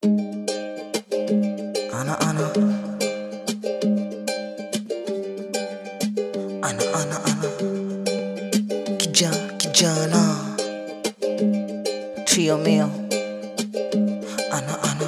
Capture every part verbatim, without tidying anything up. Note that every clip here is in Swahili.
Ana ana Ana ana ana Kijana kijana Trio mio Ana ana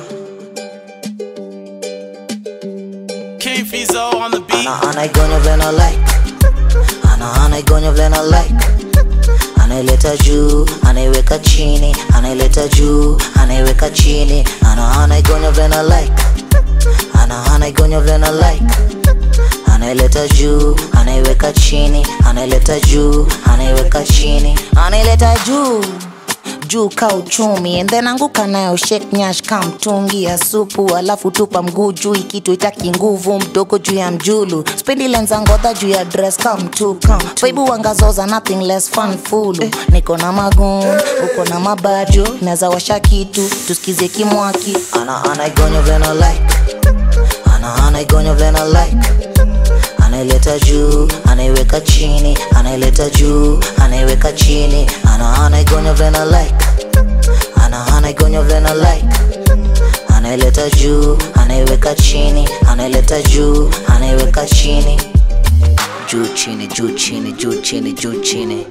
King Fizo on the beat. Ana ana igonyo vile na like Ana ana igonyo vile na like Anaileta juu, anaiweka chini, anaileta juu, anaiweka chini. Ana ana igonyo vile na like Ana ana igonyo vile na like Anaileta juu, anaiweka chini, anaileta juu, anaiweka chini. Anaileta juu juu ka uchumi, and then anguka nayo shake nyash kama mtungi ya supu, alafu tupa mguu juu ikitu itaki nguvu, mdogo juu ya mjulu, spendi lenza ngodha juu ya dress kama mtu kama baibu wangazoza nothing less fun fulu. Niko na magun, uko na mabajo, neza washa kitu, tusikize kimwaki. Ana ana igonyo vile na like Ana ana igonyo vile na like Anaileta juu, anaiweka chini, anaileta juu, anaiweka chini. Ana ana igonyo vile na like Ana ana igonyo vile na like Anaileta juu, anaiweka chini, anaileta juu, anaiweka chini. Juu chini, juu chini, juu chini, juu chini.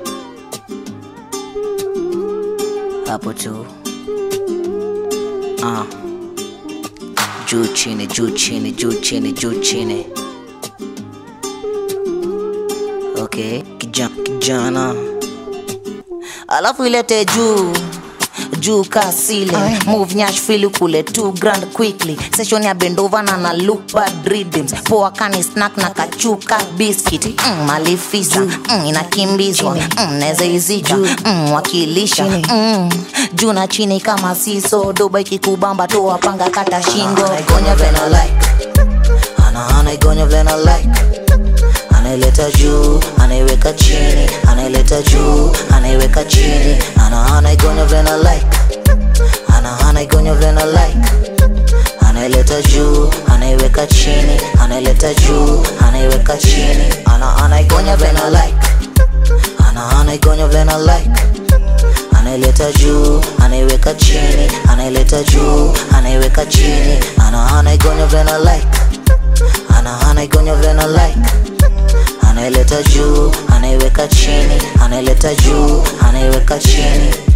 Hapo tu Ah Juu chini, juu chini, juu chini, juu chini. Okay, kijana, kijana. Alafu ilete juu juu kasile move nyash feel kule two grand quickly. Session ya bendova na na look bad rhythms. Poa kani snack na kachuka biscuit. Mm, malifisa mm, inakimbizwa mm, neze izika mm, wakilisha mm, juu na chini kama siso. Doba ikikubamba toa panga kata shingo. Ana igonyo vile na like Ana ana igonyo vile na like Anaileta juu, anaiweka chini, anaileta juu, anaiweka chini. Ana ana igonyo vile na like Ana ana igonyo vile na like Anaileta juu, anaiweka chini, anaileta juu, anaiweka chini. Ana ana igonyo vile na like Ana ana igonyo vile na like Anaileta juu, anaiweka chini, anaileta juu, anaiweka chini. Ana ana igonyo vile na like Ana ana igonyo vile na like Anaileta juu, anaiweka chini, anaileta juu, anaiweka chini.